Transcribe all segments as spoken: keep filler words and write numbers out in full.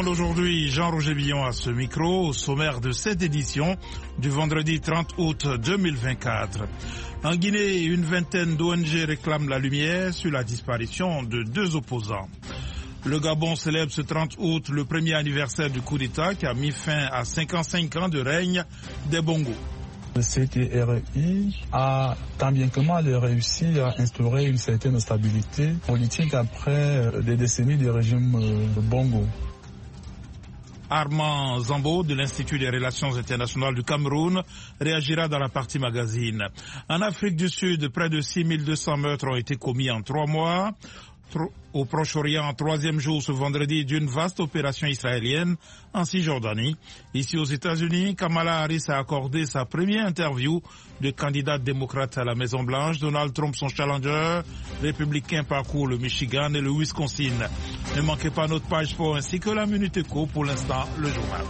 Monde aujourd'hui, Jean-Roger Billon à ce micro, au sommaire de cette édition du vendredi trente août deux mille vingt-quatre. En Guinée, une vingtaine d'O N G réclament la lumière sur la disparition de deux opposants. Le Gabon célèbre ce trente août le premier anniversaire du coup d'État qui a mis fin à cinquante-cinq ans de règne des Bongo. Le C T R I a tant bien que mal réussi à instaurer une certaine stabilité politique après des décennies de régime Bongo. Armand Zambo de l'Institut des Relations Internationales du Cameroun réagira dans la partie magazine. En Afrique du Sud, près de six mille deux cents meurtres ont été commis en trois mois. Au Proche-Orient, troisième jour ce vendredi d'une vaste opération israélienne en Cisjordanie. Ici aux États-Unis, Kamala Harris a accordé sa première interview de candidate démocrate à la Maison-Blanche. Donald Trump, son challenger républicain, parcourt le Michigan et le Wisconsin. Ne manquez pas notre page sport ainsi que la Minute Éco. Pour l'instant, le journal.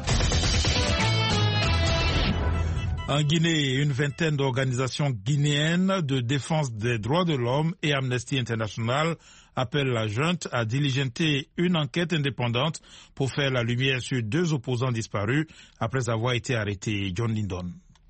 En Guinée, une vingtaine d'organisations guinéennes de défense des droits de l'homme et Amnesty International appellent la junte à diligenter une enquête indépendante pour faire la lumière sur deux opposants disparus après avoir été arrêtés. John Lindon.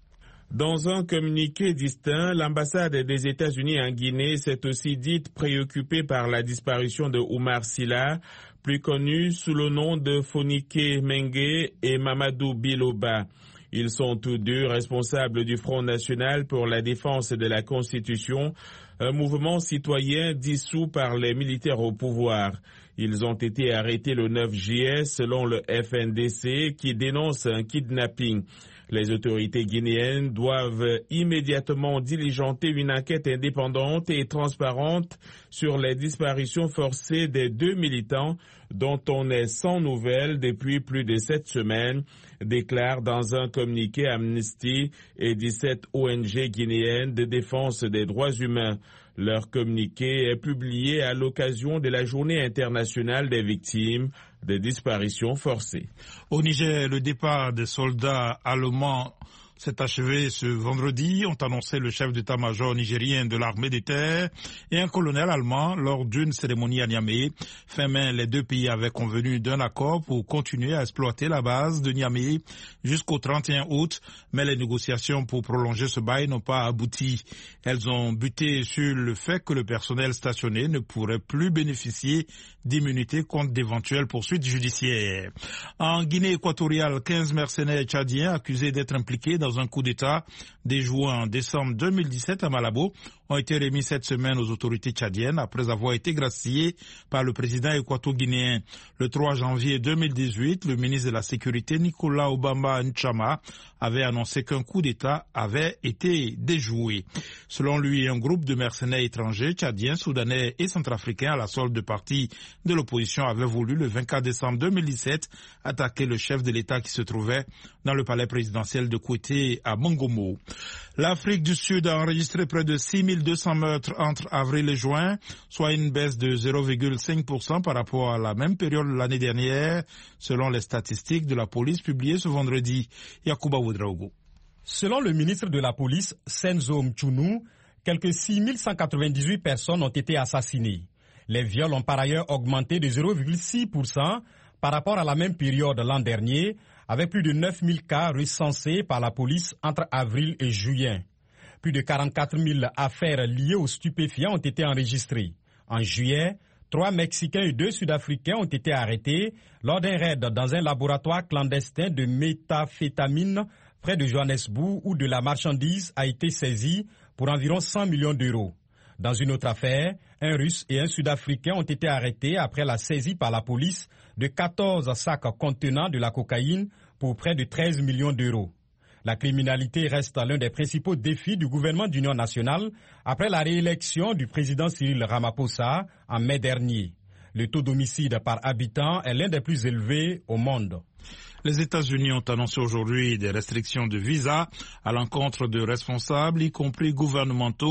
Dans un communiqué distinct, l'ambassade des États-Unis en Guinée s'est aussi dite préoccupée par la disparition de Oumar Silla, plus connu sous le nom de Fonike Mengue et Mamadou Biloba. Ils sont tous deux responsables du Front national pour la défense de la Constitution, un mouvement citoyen dissous par les militaires au pouvoir. Ils ont été arrêtés le neuf juillet selon le F N D C qui dénonce un kidnapping. Les autorités guinéennes doivent immédiatement diligenter une enquête indépendante et transparente sur les disparitions forcées des deux militants dont on est sans nouvelles depuis plus de sept semaines, déclare dans un communiqué Amnesty et dix-sept O N G guinéennes de défense des droits humains. Leur communiqué est publié à l'occasion de la Journée internationale des victimes de disparitions forcées. Au Niger, le départ des soldats allemands s'est achevé ce vendredi, ont annoncé le chef d'état-major nigérien de l'armée des terres et un colonel allemand lors d'une cérémonie à Niamey. Fin mai, les deux pays avaient convenu d'un accord pour continuer à exploiter la base de Niamey jusqu'au trente et un août, mais les négociations pour prolonger ce bail n'ont pas abouti. Elles ont buté sur le fait que le personnel stationné ne pourrait plus bénéficier d'immunité contre d'éventuelles poursuites judiciaires. En Guinée équatoriale, quinze mercenaires tchadiens accusés d'être impliqués dans un coup d'État déjoué en décembre deux mille dix-sept à Malabo ont été remis cette semaine aux autorités tchadiennes après avoir été graciés par le président équato-guinéen. Le trois janvier deux mille dix-huit, le ministre de la Sécurité Nicolas Obamba Nchama avait annoncé qu'un coup d'État avait été déjoué. Selon lui, un groupe de mercenaires étrangers, tchadiens, soudanais et centrafricains à la solde de partis de l'opposition avait voulu le vingt-quatre décembre deux mille dix-sept attaquer le chef de l'État qui se trouvait dans le palais présidentiel de Kouété à Mongomo. L'Afrique du Sud a enregistré près de six mille deux cents meurtres entre avril et juin, soit une baisse de zéro virgule cinq pour cent par rapport à la même période l'année dernière, selon les statistiques de la police publiées ce vendredi. Yacouba Ouedraogo. Selon le ministre de la Police, Senzo Mchunu, quelques six mille cent quatre-vingt-dix-huit personnes ont été assassinées. Les viols ont par ailleurs augmenté de zéro virgule six pour cent par rapport à la même période l'an dernier, avec plus de neuf mille cas recensés par la police entre avril et juillet. Plus de quarante-quatre mille affaires liées aux stupéfiants ont été enregistrées. En juillet, trois Mexicains et deux Sud-Africains ont été arrêtés lors d'un raid dans un laboratoire clandestin de méthamphétamine près de Johannesburg où de la marchandise a été saisie pour environ cent millions d'euros. Dans une autre affaire, un Russe et un Sud-Africain ont été arrêtés après la saisie par la police de quatorze sacs contenant de la cocaïne pour près de treize millions d'euros. La criminalité reste l'un des principaux défis du gouvernement d'union nationale après la réélection du président Cyril Ramaphosa en mai dernier. Le taux d'homicide par habitant est l'un des plus élevés au monde. Les États-Unis ont annoncé aujourd'hui des restrictions de visa à l'encontre de responsables, y compris gouvernementaux,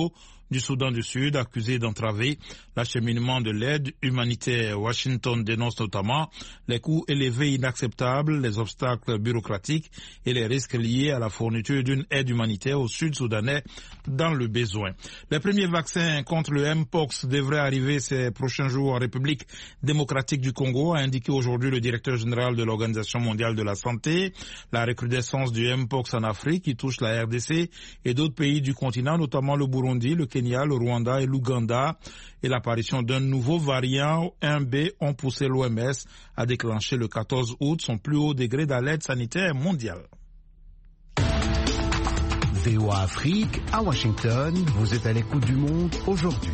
du Soudan du Sud, accusé d'entraver l'acheminement de l'aide humanitaire. Washington dénonce notamment les coûts élevés inacceptables, les obstacles bureaucratiques et les risques liés à la fourniture d'une aide humanitaire au Sud-Soudanais dans le besoin. Les premiers vaccins contre le Mpox devraient arriver ces prochains jours en République démocratique du Congo, a indiqué aujourd'hui le directeur général de l'Organisation mondiale de la santé. La recrudescence du Mpox en Afrique qui touche la R D C et d'autres pays du continent, notamment le Burundi, le Kenya, le Rwanda et l'Ouganda, et l'apparition d'un nouveau variant un B ont poussé l'O M S à déclencher le quatorze août son plus haut degré d'alerte sanitaire mondiale. V O A Afrique, à Washington, vous êtes à l'écoute du monde aujourd'hui.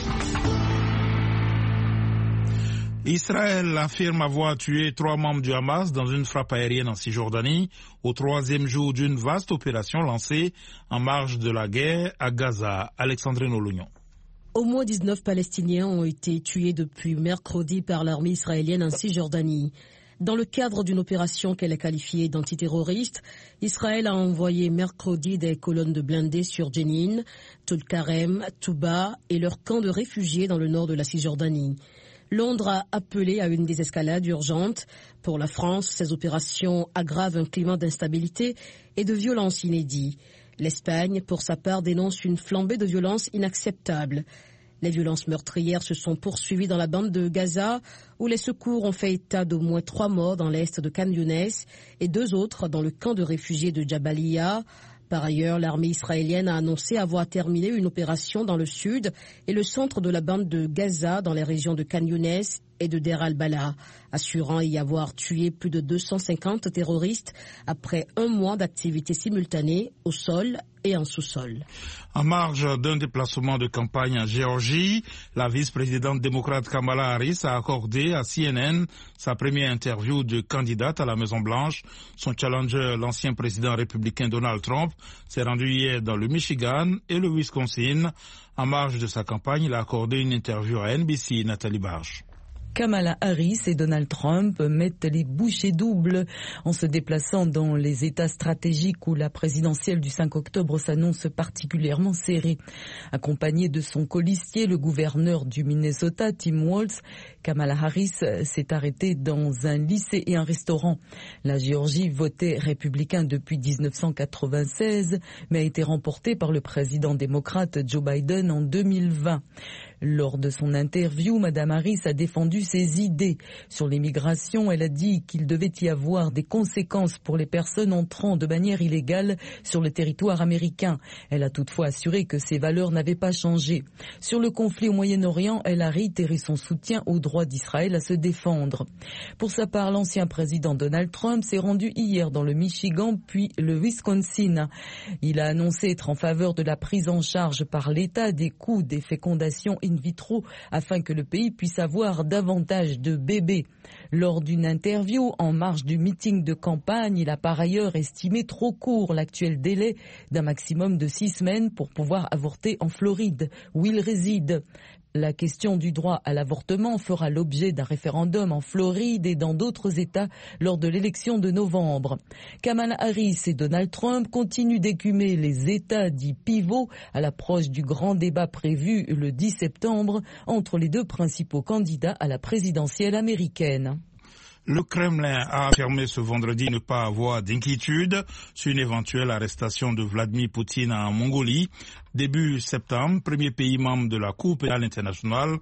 Israël affirme avoir tué trois membres du Hamas dans une frappe aérienne en Cisjordanie, au troisième jour d'une vaste opération lancée en marge de la guerre à Gaza. Alexandrine Olognon. Au moins dix-neuf Palestiniens ont été tués depuis mercredi par l'armée israélienne en Cisjordanie. Dans le cadre d'une opération qu'elle a qualifiée d'antiterroriste, Israël a envoyé mercredi des colonnes de blindés sur Jenin, Tulkarem, Touba et leur camp de réfugiés dans le nord de la Cisjordanie. Londres a appelé à une désescalade urgente. Pour la France, ces opérations aggravent un climat d'instabilité et de violence inédit. L'Espagne, pour sa part, dénonce une flambée de violence inacceptable. Les violences meurtrières se sont poursuivies dans la bande de Gaza, où les secours ont fait état d'au moins trois morts dans l'est de Khan Younes et deux autres dans le camp de réfugiés de Jabalia. Par ailleurs, l'armée israélienne a annoncé avoir terminé une opération dans le sud et le centre de la bande de Gaza dans les régions de Khan Younes et de Der al-Bala, assurant y avoir tué plus de deux cent cinquante terroristes après un mois d'activité simultanée au sol et en sous-sol. En marge d'un déplacement de campagne en Géorgie, la vice-présidente démocrate Kamala Harris a accordé à C N N sa première interview de candidate à la Maison-Blanche. Son challenger, l'ancien président républicain Donald Trump, s'est rendu hier dans le Michigan et le Wisconsin. En marge de sa campagne, il a accordé une interview à N B C, Nathalie Barge. Kamala Harris et Donald Trump mettent les bouchées doubles en se déplaçant dans les États stratégiques où la présidentielle du cinq octobre s'annonce particulièrement serrée. Accompagnée de son colistier, le gouverneur du Minnesota, Tim Walz, Kamala Harris s'est arrêtée dans un lycée et un restaurant. La Géorgie votait républicain depuis dix-neuf cent quatre-vingt-seize, mais a été remportée par le président démocrate Joe Biden en deux mille vingt. Lors de son interview, Mme Harris a défendu ses idées. Sur l'immigration, elle a dit qu'il devait y avoir des conséquences pour les personnes entrant de manière illégale sur le territoire américain. Elle a toutefois assuré que ses valeurs n'avaient pas changé. Sur le conflit au Moyen-Orient, elle a réitéré son soutien au droit d'Israël à se défendre. Pour sa part, l'ancien président Donald Trump s'est rendu hier dans le Michigan puis le Wisconsin. Il a annoncé être en faveur de la prise en charge par l'État des coûts des fécondations in vitro afin que le pays puisse avoir davantage de bébés. Lors d'une interview en marge du meeting de campagne, il a par ailleurs estimé trop court l'actuel délai d'un maximum de six semaines pour pouvoir avorter en Floride, où il réside. La question du droit à l'avortement fera l'objet d'un référendum en Floride et dans d'autres États lors de l'élection de novembre. Kamala Harris et Donald Trump continuent d'écumer les États dits pivots à l'approche du grand débat prévu le dix septembre entre les deux principaux candidats à la présidentielle américaine. Le Kremlin a affirmé ce vendredi ne pas avoir d'inquiétude sur une éventuelle arrestation de Vladimir Poutine en Mongolie. Début septembre, premier pays membre de la Cour pénale internationale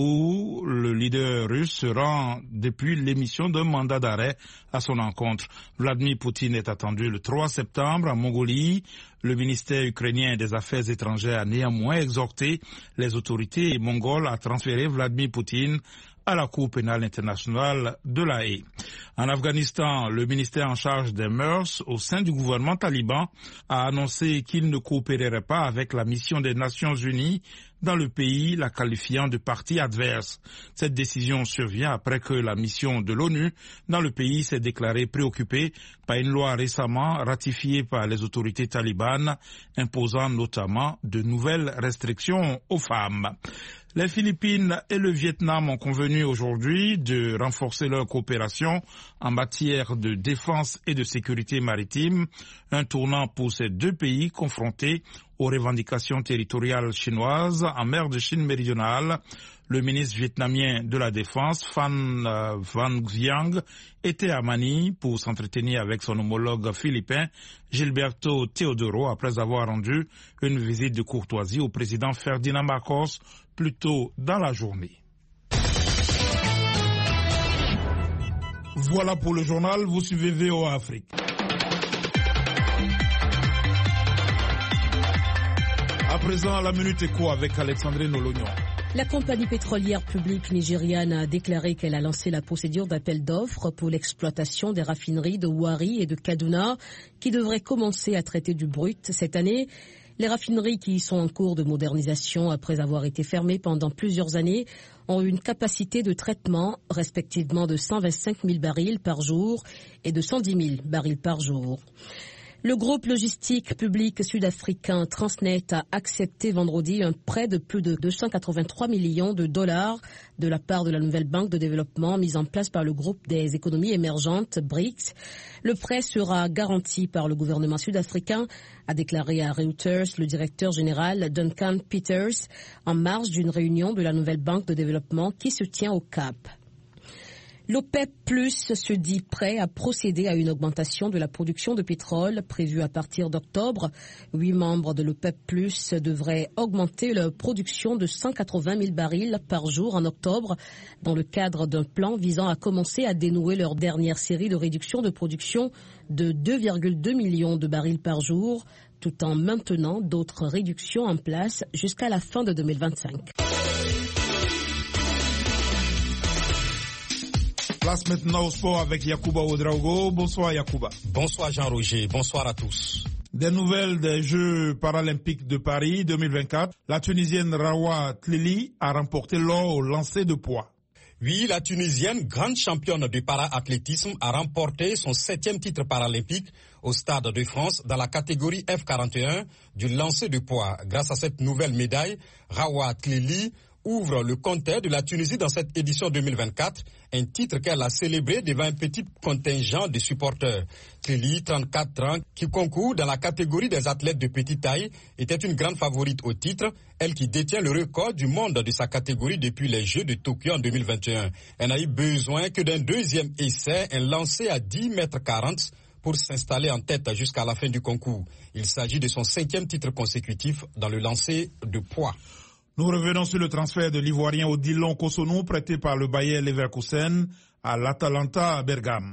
où le leader russe se rend depuis l'émission d'un mandat d'arrêt à son encontre. Vladimir Poutine est attendu le trois septembre en Mongolie. Le ministère ukrainien des Affaires étrangères a néanmoins exhorté les autorités mongoles à transférer Vladimir Poutine à la Cour pénale internationale de La Haye. En Afghanistan, le ministère en charge des mœurs au sein du gouvernement taliban a annoncé qu'il ne coopérerait pas avec la mission des Nations Unies dans le pays, la qualifiant de parti adverse. Cette décision survient après que la mission de l'ONU dans le pays s'est déclarée préoccupée par une loi récemment ratifiée par les autorités talibanes, imposant notamment de nouvelles restrictions aux femmes. Les Philippines et le Vietnam ont convenu aujourd'hui de renforcer leur coopération en matière de défense et de sécurité maritime, un tournant pour ces deux pays confrontés aux revendications territoriales chinoises en mer de Chine méridionale. Le ministre vietnamien de la Défense, Phan euh, Van Giang, était à Manille pour s'entretenir avec son homologue philippin, Gilberto Teodoro, après avoir rendu une visite de courtoisie au président Ferdinand Marcos plus tôt dans la journée. Voilà pour le journal, vous suivez V O A Afrique. À présent, la Minute Éco avec Alexandrine Olognon. La compagnie pétrolière publique nigériane a déclaré qu'elle a lancé la procédure d'appel d'offres pour l'exploitation des raffineries de Warri et de Kaduna qui devraient commencer à traiter du brut cette année. Les raffineries qui sont en cours de modernisation après avoir été fermées pendant plusieurs années ont une capacité de traitement respectivement de cent vingt-cinq mille barils par jour et de cent dix mille barils par jour. Le groupe logistique public sud-africain Transnet a accepté vendredi un prêt de plus de deux cent quatre-vingt-trois millions de dollars de la part de la nouvelle banque de développement mise en place par le groupe des économies émergentes B R I C S. Le prêt sera garanti par le gouvernement sud-africain, a déclaré à Reuters le directeur général Duncan Peters en marge d'une réunion de la nouvelle banque de développement qui se tient au Cap. L'OPEP plus se dit prêt à procéder à une augmentation de la production de pétrole prévue à partir d'octobre. Huit membres de l'OPEP plus devraient augmenter leur production de cent quatre-vingt mille barils par jour en octobre dans le cadre d'un plan visant à commencer à dénouer leur dernière série de réduction de production de deux virgule deux millions de barils par jour, tout en maintenant d'autres réductions en place jusqu'à la fin de deux mille vingt-cinq. Place maintenant au sport avec Yacouba Ouedraogo. Bonsoir Yacouba. Bonsoir Jean-Roger, bonsoir à tous. Des nouvelles des Jeux paralympiques de Paris deux mille vingt-quatre. La Tunisienne Rawa Tlili a remporté l'or au lancer de poids. Oui, la Tunisienne, grande championne du para-athlétisme, a remporté son septième titre paralympique au Stade de France dans la catégorie F quarante et un du lancer de poids. Grâce à cette nouvelle médaille, Rawa Tlili ouvre le compteur de la Tunisie dans cette édition deux mille vingt-quatre, un titre qu'elle a célébré devant un petit contingent de supporters. Tlili, trente-quatre ans, qui concourt dans la catégorie des athlètes de petite taille, était une grande favorite au titre, elle qui détient le record du monde de sa catégorie depuis les Jeux de Tokyo en deux mille vingt et un. Elle n'a eu besoin que d'un deuxième essai, un lancé à dix mètres quarante, pour s'installer en tête jusqu'à la fin du concours. Il s'agit de son cinquième titre consécutif dans le lancer de poids. Nous revenons sur le transfert de l'Ivoirien Odilon Kosonou prêté par le Bayer Leverkusen à l'Atalanta à Bergame.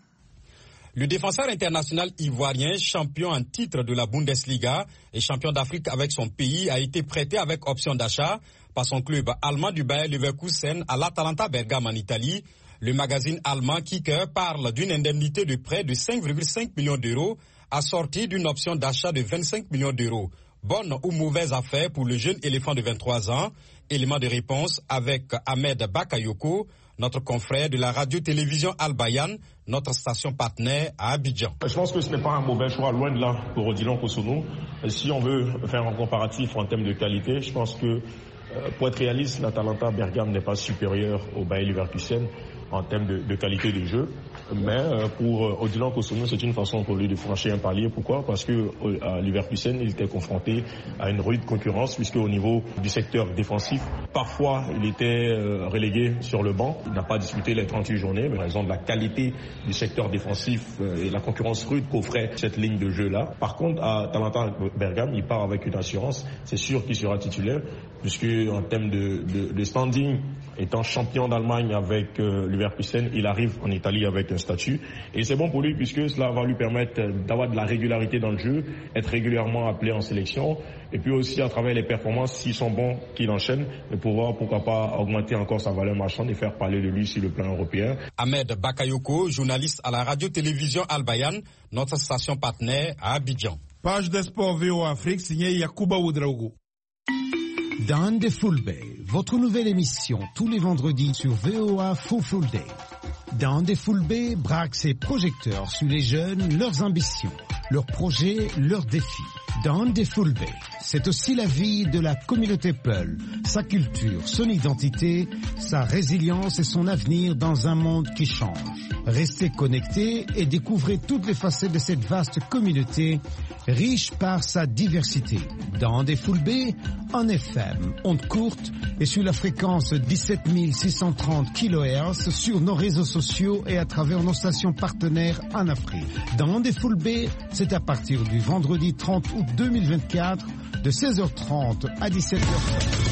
Le défenseur international ivoirien, champion en titre de la Bundesliga et champion d'Afrique avec son pays, a été prêté avec option d'achat par son club allemand du Bayer Leverkusen à l'Atalanta Bergame en Italie. Le magazine allemand Kicker parle d'une indemnité de prêt de cinq virgule cinq millions d'euros assortie d'une option d'achat de vingt-cinq millions d'euros. Bonne ou mauvaise affaire pour le jeune éléphant de vingt-trois ans? Élément de réponse avec Ahmed Bakayoko, notre confrère de la radio-télévision Al Bayan, notre station partenaire à Abidjan. Je pense que ce n'est pas un mauvais choix, loin de là, pour Odilon Kosonou. Si on veut faire un comparatif en termes de qualité, je pense que, pour être réaliste, l'Atalanta Bergame n'est pas supérieur au Bayer Leverkusen en termes de, de qualité de jeu. Mais euh, pour euh, Odilon Kosonou, c'est une façon pour lui de franchir un palier. Pourquoi? Parce que euh, à Leverkusen, il était confronté à une rude concurrence, puisque au niveau du secteur défensif, parfois il était euh, relégué sur le banc. Il n'a pas disputé les trente-huit journées, mais en raison de la qualité du secteur défensif euh, et la concurrence rude qu'offrait cette ligne de jeu-là. Par contre, à Atalanta Bergame, il part avec une assurance. C'est sûr qu'il sera titulaire, puisque en termes de, de, de standing, étant champion d'Allemagne avec euh, Leverkusen, il arrive en Italie avec un statut. Et c'est bon pour lui puisque cela va lui permettre d'avoir de la régularité dans le jeu, être régulièrement appelé en sélection, et puis aussi à travers les performances, s'ils sont bons, qu'il enchaîne, de pouvoir, pourquoi pas, augmenter encore sa valeur marchande et faire parler de lui sur le plan européen. Ahmed Bakayoko, journaliste à la radio-télévision Al Bayan, notre station partenaire à Abidjan. Page des sports V O A Afrique, signé Yacouba Ouedraogo. Down the Full Day, votre nouvelle émission tous les vendredis sur V O A Full Full Day. Down the Full Day braque ses projecteurs sur les jeunes, leurs ambitions, leurs projets, leurs défis. Down the Full Day. c'est aussi la vie de la communauté Peul, sa culture, son identité, sa résilience et son avenir dans un monde qui change. Restez connectés et découvrez toutes les facettes de cette vaste communauté, riche par sa diversité. Dans des Full B, en F M, onde courte et sur la fréquence dix-sept mille six cent trente kilohertz sur nos réseaux sociaux et à travers nos stations partenaires en Afrique. Dans des Full B, c'est à partir du vendredi trente août deux mille vingt-quatre de seize heures trente à dix-sept heures trente.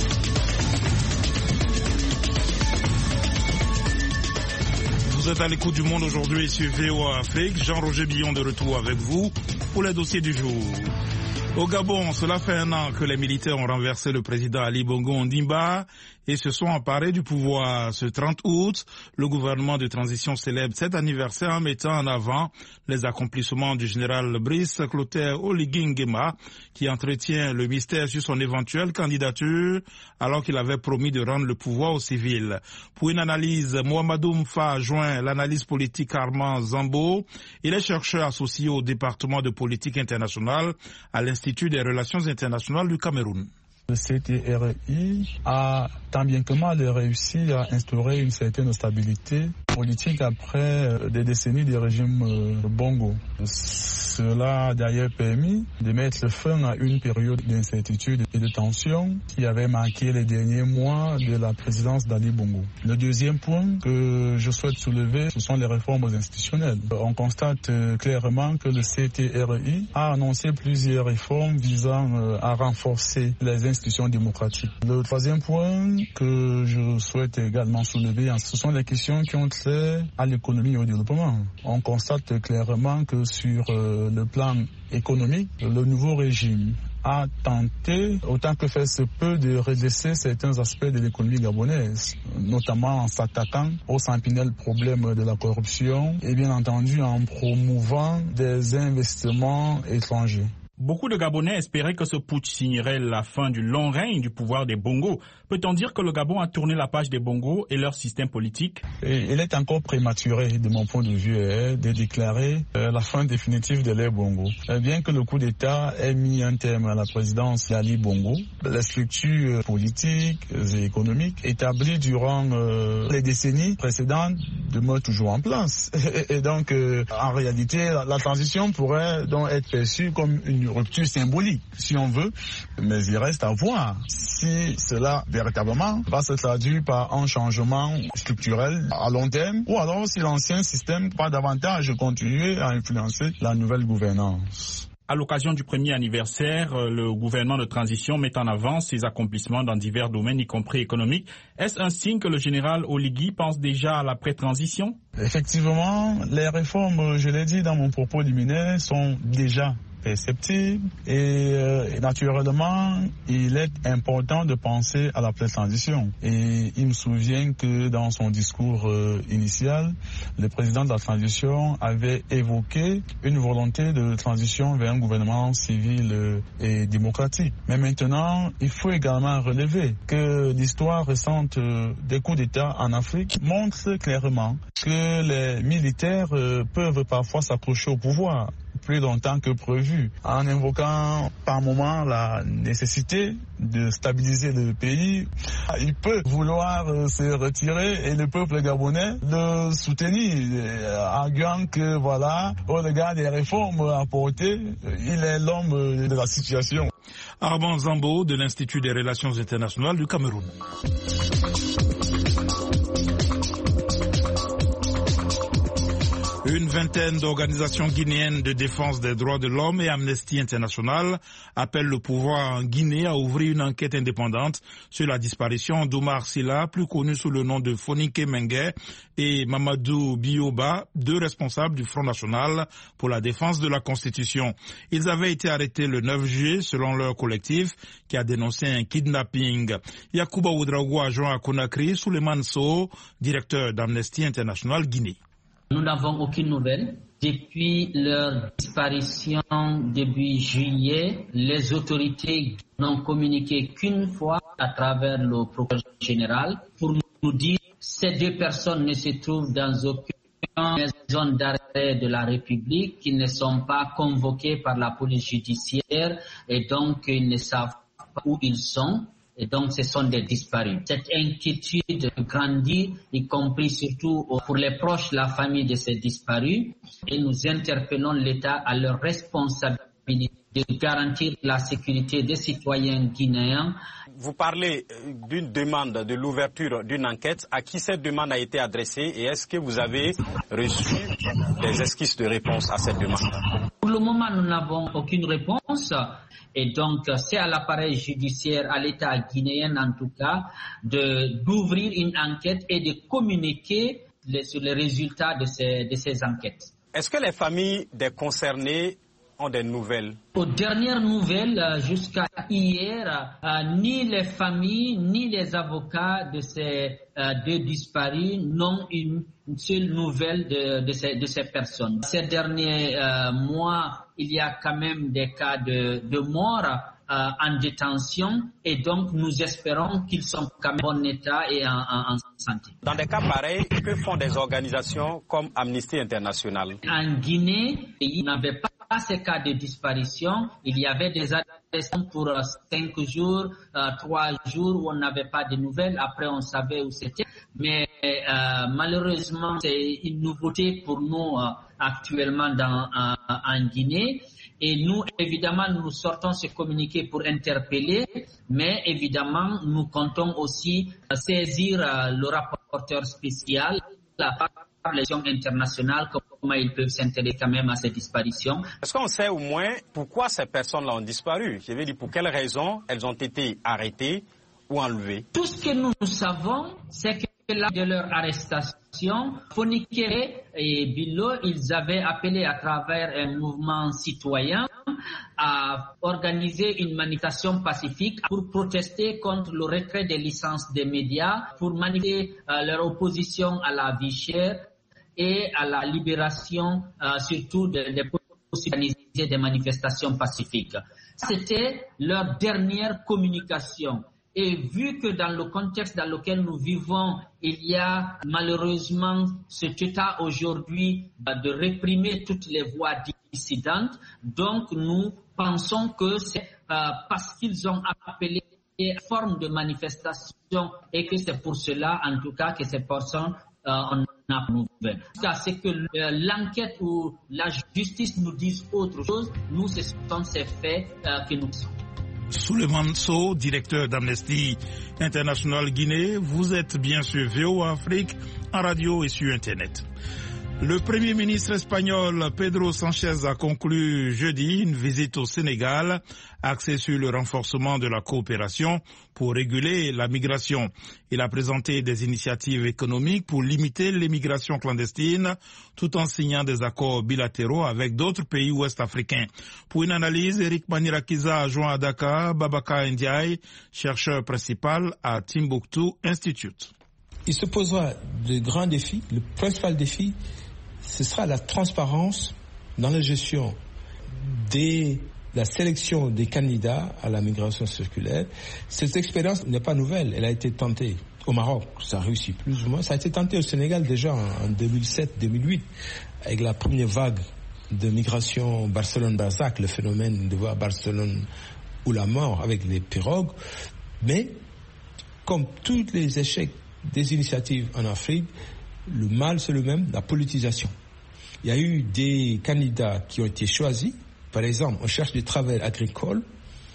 Vous êtes à l'écoute du Monde aujourd'hui sur V O A Afrique. Jean-Roger Billon de retour avec vous pour les dossiers du jour. Au Gabon, cela fait un an que les militaires ont renversé le président Ali Bongo Ondimba et se sont emparés du pouvoir. Ce trente août, le gouvernement de transition célèbre cet anniversaire en mettant en avant les accomplissements du général Brice Clotaire Oligui Nguema, qui entretient le mystère sur son éventuelle candidature alors qu'il avait promis de rendre le pouvoir aux civils. Pour une analyse, Mohamedou Mfa a joint l'analyse politique Armand Zambo. Il est chercheur associé au département de politique internationale à l'Institut des relations internationales du Cameroun. Le C T R I a tant bien que mal réussi à instaurer une certaine stabilité politique après des décennies de régime Bongo. Cela a d'ailleurs permis de mettre fin à une période d'incertitude et de tension qui avait marqué les derniers mois de la présidence d'Ali Bongo. Le deuxième point que je souhaite soulever, ce sont les réformes institutionnelles. On constate clairement que le C T R I a annoncé plusieurs réformes visant à renforcer les institutions démocratiques. Le troisième point que je souhaite également soulever, ce sont les questions qui ont trait à l'économie et au développement. On constate clairement que sur le plan économique, le nouveau régime a tenté, autant que faire se peut, de redresser certains aspects de l'économie gabonaise, notamment en s'attaquant au sentinelle problème de la corruption et bien entendu en promouvant des investissements étrangers. Beaucoup de Gabonais espéraient que ce putsch signerait la fin du long règne du pouvoir des Bongo. Peut-on dire que le Gabon a tourné la page des Bongo et leur système politique? Et il est encore prématuré, de mon point de vue, hein, de déclarer euh, la fin définitive de l'ère Bongo. Euh, bien que le coup d'État ait mis un terme à la présidence d'Ali Bongo, les structures politiques et économiques établies durant euh, les décennies précédentes demeurent toujours en place. Et, et donc, euh, en réalité, la, la transition pourrait donc être perçue comme une rupture symbolique, si on veut, mais il reste à voir si cela véritablement va se traduire par un changement structurel à long terme ou alors si l'ancien système va davantage continuer à influencer la nouvelle gouvernance. À l'occasion du premier anniversaire, le gouvernement de transition met en avant ses accomplissements dans divers domaines, y compris économiques. Est-ce un signe que le général Oligui pense déjà à l'après-transition? Effectivement, les réformes, je l'ai dit dans mon propos liminaire, sont déjà perceptible et euh, naturellement il est important de penser à la transition. Et il me souvient que dans son discours euh, initial, le président de la transition avait évoqué une volonté de transition vers un gouvernement civil euh, et démocratique. Mais maintenant, il faut également relever que l'histoire récente euh, des coups d'État en Afrique montre clairement que les militaires euh, peuvent parfois s'accrocher au pouvoir plus longtemps que prévu, en invoquant par moment la nécessité de stabiliser le pays. Il peut vouloir se retirer et le peuple gabonais le soutenir, arguant que voilà, au regard des réformes apportées, il est l'homme de la situation. Armand Zambo de l'Institut des relations internationales du Cameroun. Une vingtaine d'organisations guinéennes de défense des droits de l'homme et Amnesty International appellent le pouvoir en Guinée à ouvrir une enquête indépendante sur la disparition d'Omar Silla, plus connu sous le nom de Fonike Mengue, et Mamadou Bioba, deux responsables du Front National pour la défense de la Constitution. Ils avaient été arrêtés le neuf juillet selon leur collectif qui a dénoncé un kidnapping. Yacouba Ouedraogo a joint à Conakry Souleymane Sow, directeur d'Amnesty International Guinée. Nous n'avons aucune nouvelle. Depuis leur disparition début juillet, les autorités n'ont communiqué qu'une fois à travers le procureur général pour nous dire que ces deux personnes ne se trouvent dans aucune les zones d'arrêt de la République qui ne sont pas convoqués par la police judiciaire et donc ils ne savent pas où ils sont. Et donc, ce sont des disparus. Cette inquiétude grandit, y compris surtout pour les proches, la famille de ces disparus. Et nous interpellons l'État à leur responsabilité de garantir la sécurité des citoyens guinéens. Vous parlez d'une demande, de l'ouverture d'une enquête. À qui cette demande a été adressée et est-ce que vous avez reçu des esquisses de réponse à cette demande? Pour le moment, nous n'avons aucune réponse. Et donc, c'est à l'appareil judiciaire, à l'État guinéen en tout cas, de, d'ouvrir une enquête et de communiquer les, sur les résultats de ces, de ces enquêtes. Est-ce que les familles des concernés ont des nouvelles? Aux dernières nouvelles, jusqu'à hier, euh, ni les familles, ni les avocats de ces euh, deux disparus n'ont une seule nouvelle de, de, ces, de ces personnes. Ces derniers euh, mois, il y a quand même des cas de, de mort euh, en détention et donc nous espérons qu'ils sont quand même en bon état et en, en, en santé. Dans des cas pareils, que font des organisations comme Amnesty International? En Guinée, il n'y avait pas ces cas de disparition. Il y avait des arrestations pour euh, cinq jours, euh, trois jours où on n'avait pas de nouvelles. Après, on savait où c'était. Mais euh, malheureusement, c'est une nouveauté pour nous euh, actuellement dans, euh, en Guinée. Et nous, évidemment, nous sortons ce communiqué pour interpeller, mais évidemment, nous comptons aussi euh, saisir euh, le rapporteur spécial, la relation internationale, comment ils peuvent s'intéresser quand même à ces disparitions. Est-ce qu'on sait au moins pourquoi ces personnes-là ont disparu? Je veux dire, pour quelles raisons elles ont été arrêtées ou enlevées? Tout ce que nous savons, c'est que lors de leur arrestation, Fonikere et Bilo, ils avaient appelé à travers un mouvement citoyen à organiser une manifestation pacifique pour protester contre le retrait des licences des médias, pour manifester euh, leur opposition à la vie chère et à la libération euh, surtout des de possibilités des manifestations pacifiques. C'était leur dernière communication. Et vu que dans le contexte dans lequel nous vivons, il y a malheureusement cet état aujourd'hui de réprimer toutes les voix dissidentes, donc nous pensons que c'est euh, parce qu'ils ont appelé une forme de manifestation et que c'est pour cela en tout cas que ces personnes euh, on a nouvelle. C'est que euh, l'enquête ou la justice nous dise autre chose, nous ce sont ces faits euh, que nous sommes. Souleymane Sow, directeur d'Amnesty International Guinée, vous êtes bien sûr V O A Afrique en radio et sur Internet. Le Premier ministre espagnol Pedro Sánchez a conclu jeudi une visite au Sénégal axée sur le renforcement de la coopération pour réguler la migration. Il a présenté des initiatives économiques pour limiter l'immigration clandestine tout en signant des accords bilatéraux avec d'autres pays ouest-africains. Pour une analyse, Eric Manirakiza a joint à Dakar Babaka Ndiaye, chercheur principal à Timbuktu Institute. Il se posera de grands défis. Le principal défi, ce sera la transparence dans la gestion de la sélection des candidats à la migration circulaire. Cette expérience n'est pas nouvelle, elle a été tentée au Maroc, ça a réussi plus ou moins. Ça a été tenté au Sénégal déjà en deux mille sept deux mille huit, avec la première vague de migration Barcelone-Barzac, le phénomène de voir Barcelone ou la mort avec les pirogues. Mais, comme tous les échecs des initiatives en Afrique, le mal c'est le même, la politisation. Il y a eu des candidats qui ont été choisis. Par exemple, on cherche des travailleurs agricoles.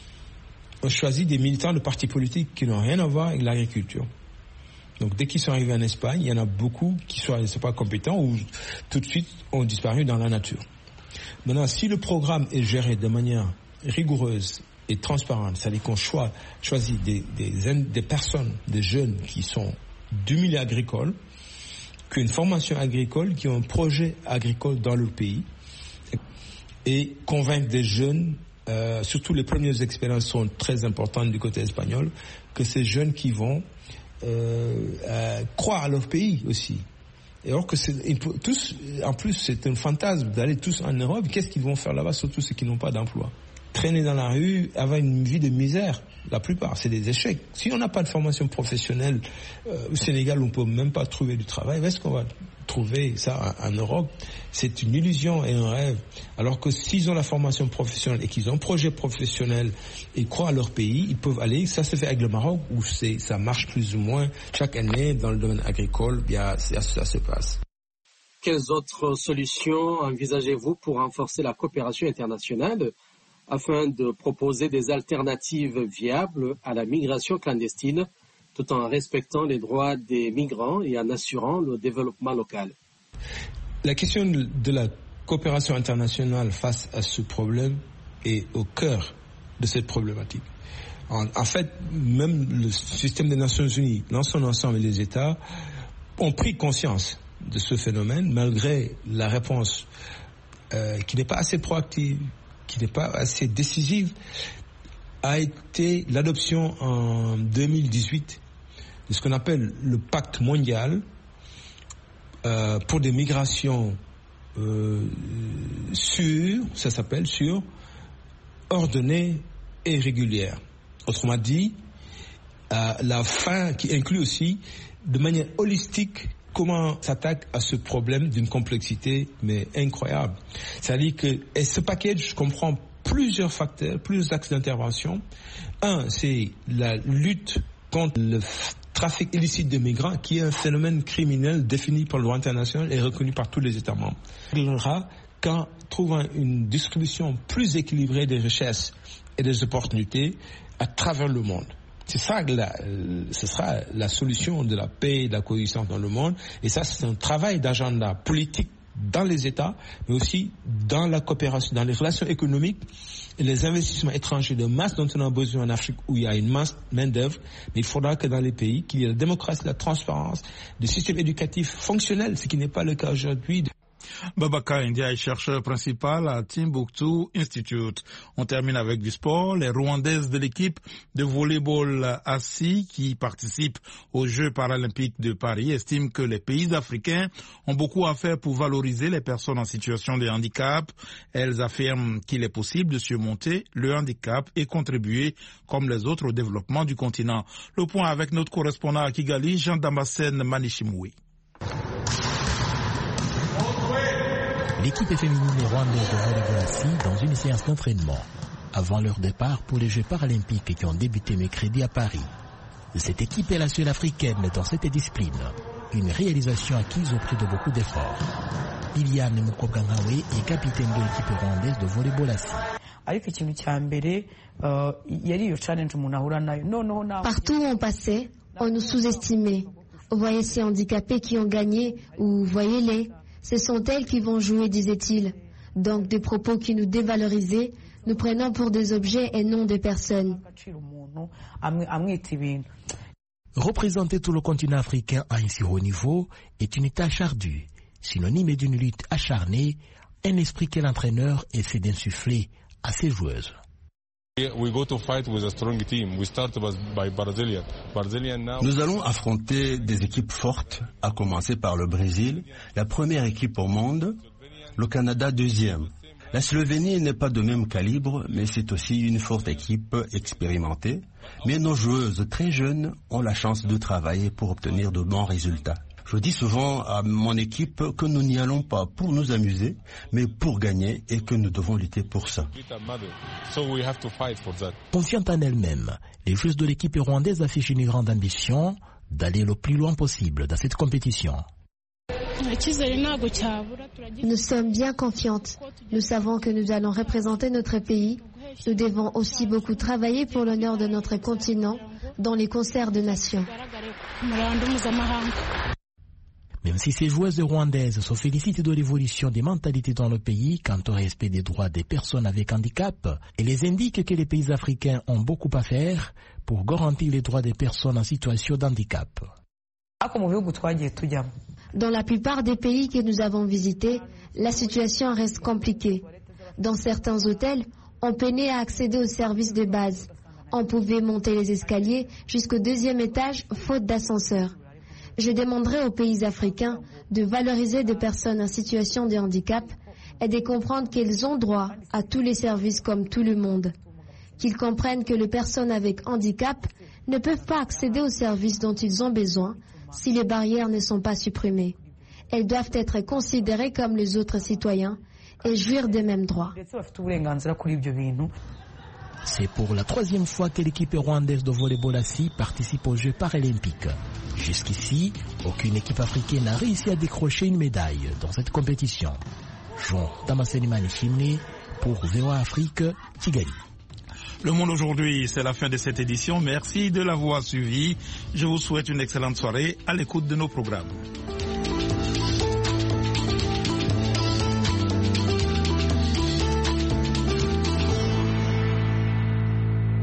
On choisit des militants de partis politiques qui n'ont rien à voir avec l'agriculture. Donc dès qu'ils sont arrivés en Espagne, il y en a beaucoup qui sont, ne sont pas compétents ou tout de suite ont disparu dans la nature. Maintenant, si le programme est géré de manière rigoureuse et transparente, c'est-à-dire qu'on cho- choisit des, des, des personnes, des jeunes qui sont du milieu agricole, qui ont une formation agricole, qui ont un projet agricole dans leur pays, et convaincre des jeunes, euh, surtout les premières expériences sont très importantes du côté espagnol, que ces jeunes qui vont euh, euh, croire à leur pays aussi. Et alors que c'est, tous, en plus c'est un fantasme d'aller tous en Europe, qu'est-ce qu'ils vont faire là-bas, surtout ceux qui n'ont pas d'emploi? traîner dans la rue, avoir une vie de misère. La plupart, c'est des échecs. Si on n'a pas de formation professionnelle, euh, au Sénégal, on ne peut même pas trouver du travail. Est-ce qu'on va trouver ça en, en Europe? C'est une illusion et un rêve. Alors que s'ils ont la formation professionnelle et qu'ils ont un projet professionnel et croient à leur pays, ils peuvent aller. Ça se fait avec le Maroc où c'est, ça marche plus ou moins chaque année dans le domaine agricole. Bien, ça, ça se passe. Quelles autres solutions envisagez-vous pour renforcer la coopération internationale afin de proposer des alternatives viables à la migration clandestine, tout en respectant les droits des migrants et en assurant le développement local? La question de la coopération internationale face à ce problème est au cœur de cette problématique. En, en fait, même le système des Nations Unies, dans son ensemble, et les États ont pris conscience de ce phénomène, malgré la réponse euh, qui n'est pas assez proactive, qui n'est pas assez décisive, a été l'adoption en deux mille dix-huit de ce qu'on appelle le pacte mondial euh, pour des migrations euh, sûres, ça s'appelle sûres, ordonnées et régulières. Autrement dit, euh, la fin qui inclut aussi de manière holistique comment s'attaque à ce problème d'une complexité mais incroyable. C'est-à-dire que et ce package comprend plusieurs facteurs, plusieurs axes d'intervention. Un, c'est la lutte contre le trafic illicite de migrants, qui est un phénomène criminel défini par le droit international et reconnu par tous les États membres. Il y aura qu'en trouvant une distribution plus équilibrée des richesses et des opportunités à travers le monde. C'est ça, la, ce sera la solution de la paix et de la coexistence dans le monde. Et ça, c'est un travail d'agenda politique dans les États, mais aussi dans la coopération, dans les relations économiques et les investissements étrangers de masse dont on a besoin en Afrique, où il y a une masse main-d'œuvre. Mais il faudra que dans les pays, qu'il y ait la démocratie, la transparence, des systèmes éducatifs fonctionnels, ce qui n'est pas le cas aujourd'hui. Babaka India est chercheur principal à Timbuktu Institute. On termine avec du sport. Les Rwandaises de l'équipe de volleyball assis qui participent aux Jeux paralympiques de Paris estiment que les pays africains ont beaucoup à faire pour valoriser les personnes en situation de handicap. Elles affirment qu'il est possible de surmonter le handicap et contribuer comme les autres au développement du continent. Le point avec notre correspondant à Kigali, Jean Damascène Manishimwe. L'équipe féminine rwandaise de volleyball assis dans une séance d'entraînement avant leur départ pour les Jeux paralympiques qui ont débuté mercredi à Paris. Cette équipe est la seule africaine dans cette discipline, une réalisation acquise au prix de beaucoup d'efforts. Liliane Mukobwangawe est capitaine de l'équipe rwandaise de volleyball assis. Partout où on passait, on nous sous-estimait. On voyait ces handicapés qui ont gagné, ou voyez-les. Ce sont elles qui vont jouer, disait-il. Donc des propos qui nous dévalorisaient, nous prenant pour des objets et non des personnes. Représenter tout le continent africain à un si haut niveau est une tâche ardue, synonyme d'une lutte acharnée, un esprit que l'entraîneur essaie d'insuffler à ses joueuses. Nous allons affronter des équipes fortes, à commencer par le Brésil, la première équipe au monde, le Canada deuxième. La Slovénie n'est pas de même calibre, mais c'est aussi une forte équipe expérimentée. Mais nos joueuses très jeunes ont la chance de travailler pour obtenir de bons résultats. Je dis souvent à mon équipe que nous n'y allons pas pour nous amuser, mais pour gagner et que nous devons lutter pour ça. Confiante en elle-même, les joueuses de l'équipe rwandaise affichent une grande ambition d'aller le plus loin possible dans cette compétition. Nous sommes bien confiantes. Nous savons que nous allons représenter notre pays. Nous devons aussi beaucoup travailler pour l'honneur de notre continent dans les concerts de nations. Même si ces joueuses rwandaises se félicitent de l'évolution des mentalités dans le pays quant au respect des droits des personnes avec handicap, elles les indiquent que les pays africains ont beaucoup à faire pour garantir les droits des personnes en situation d'handicap. Dans la plupart des pays que nous avons visités, la situation reste compliquée. Dans certains hôtels, on peinait à accéder aux services de base. On pouvait monter les escaliers jusqu'au deuxième étage faute d'ascenseur. Je demanderai aux pays africains de valoriser des personnes en situation de handicap est de comprendre qu'ils ont droit à tous les services comme tout le monde. Qu'ils comprennent que les personnes avec handicap ne peuvent pas accéder aux services dont ils ont besoin si les barrières ne sont pas supprimées. Elles doivent être considérées comme les autres citoyens et jouir des mêmes droits. C'est pour la troisième fois que l'équipe rwandaise de volleyball assis participe aux Jeux paralympiques. Jusqu'ici, aucune équipe africaine n'a réussi à décrocher une médaille dans cette compétition. Jean Damascene Manishimne pour V O A Afrique, Kigali. Le Monde aujourd'hui, c'est la fin de cette édition. Merci de l'avoir suivi. Je vous souhaite une excellente soirée à l'écoute de nos programmes.